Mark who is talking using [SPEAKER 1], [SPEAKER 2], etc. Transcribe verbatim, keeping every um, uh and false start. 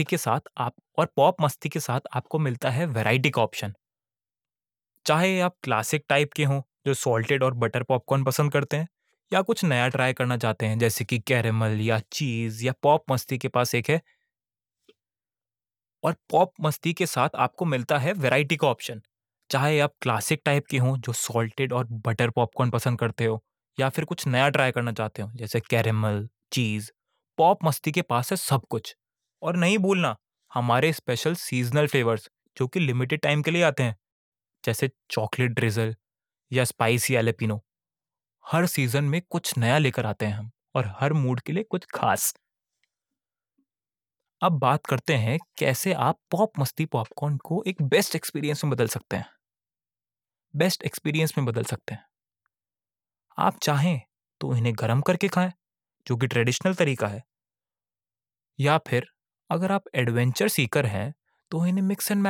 [SPEAKER 1] के साथ आप और पॉप मस्ती के साथ आपको मिलता है वैरायटी का ऑप्शन। चाहे आप क्लासिक टाइप के हों, जो सॉल्टेड और बटर पॉपकॉर्न पसंद करते हैं, या कुछ नया ट्राई करना चाहते हैं जैसे कि कैरेमल या चीज़ या पॉप मस्ती के पास एक है और पॉप मस्ती के साथ आपको मिलता है वैरायटी का ऑप्शन। चाहे आप क्लासिक टाइप के हों, जो सॉल्टेड और बटर पॉपकॉर्न पसंद करते हो, या फिर कुछ नया ट्राई करना चाहते हो जैसे कैरेमल, चीज़, पॉप मस्ती के पास है सब कुछ। और नहीं भूलना हमारे स्पेशल सीज़नल फ्लेवर्स जो कि लिमिटेड टाइम के लिए आते हैं, जैसे चॉकलेट ड्रिज़ल या स्पाइसी जैलापेनो। हर सीज़न में कुछ नया लेकर आते हैं हम और हर मूड के लिए कुछ खास। अब बात करते हैं कैसे आप पॉप मस्ती पॉपकॉर्न को एक बेस्ट एक्सपीरियंस में बदल सकते हैं। बेस्ट एक्सपीरियंस में बदल सकते हैं। आप चाहें तो इन्हें गरम करके खाएं, जो कि ट्रेडिशनल तरीका है, या फिर अगर आप एडवेंचर सीकर हैं तो इन्हें मिक्स एंड